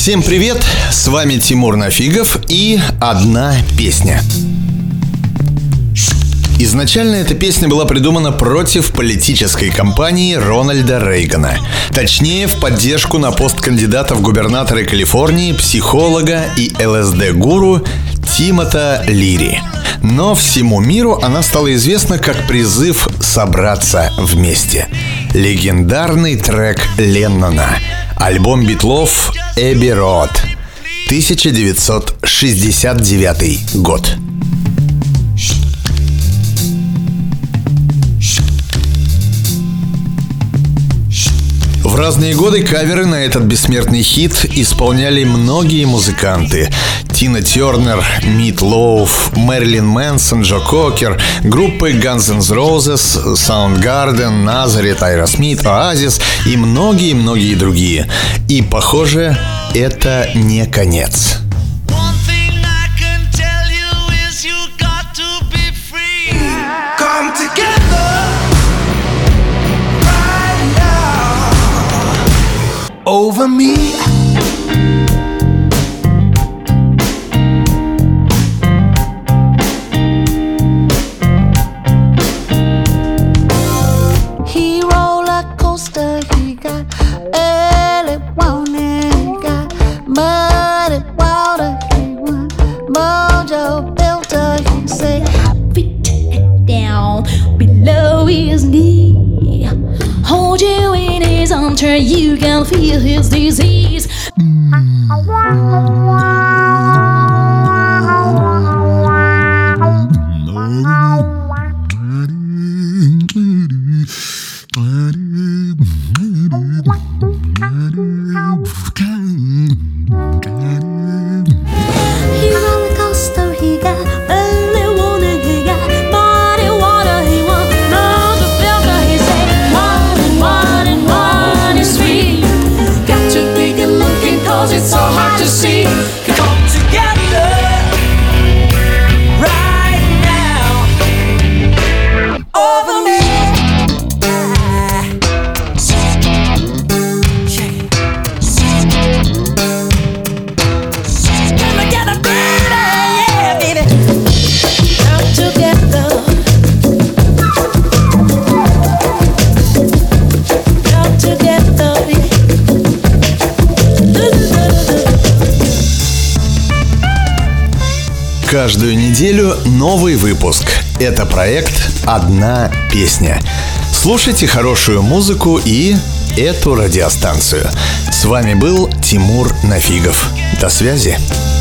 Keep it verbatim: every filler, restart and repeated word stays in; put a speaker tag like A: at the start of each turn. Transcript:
A: Всем привет, с вами Тимур Нафигов и «Одна песня». Изначально эта песня была придумана против политической кампании Рональда Рейгана. Точнее, в поддержку на пост кандидата в губернаторы Калифорнии, психолога и ЛСД-гуру Тимота Лири. Но всему миру она стала известна как призыв собраться вместе. Легендарный трек Леннона. Альбом Битлов «Эбби Роуд», тысяча девятьсот шестьдесят девятый год. В разные годы каверы на этот бессмертный хит исполняли многие музыканты. Тина Тернер, Мит Лоуф, Мэрилин Мэнсон, Джо Кокер, группы Guns N' Roses, Soundgarden, Nazareth, Aerosmith, Oasis и многие-многие другие. И, похоже, это не конец.
B: Over me,
C: he roller coaster, he got early warning, he got muddy water, he won mojo filter, he say feet down below his knee, hold you in his arms till you can feel his disease. He roller coaster, he got early warning, he got muddy water, he want mojo filter, he say one and one and one is sweet. Got to be good looking 'cause it's so hard to see.
B: come together right now. Over me. Come together, baby, yeah, baby.
C: Come together, come together.
A: Каждую неделю новый выпуск. Это проект «Одна песня». Слушайте хорошую музыку и эту радиостанцию. С вами был Тимур Нафигов. До связи.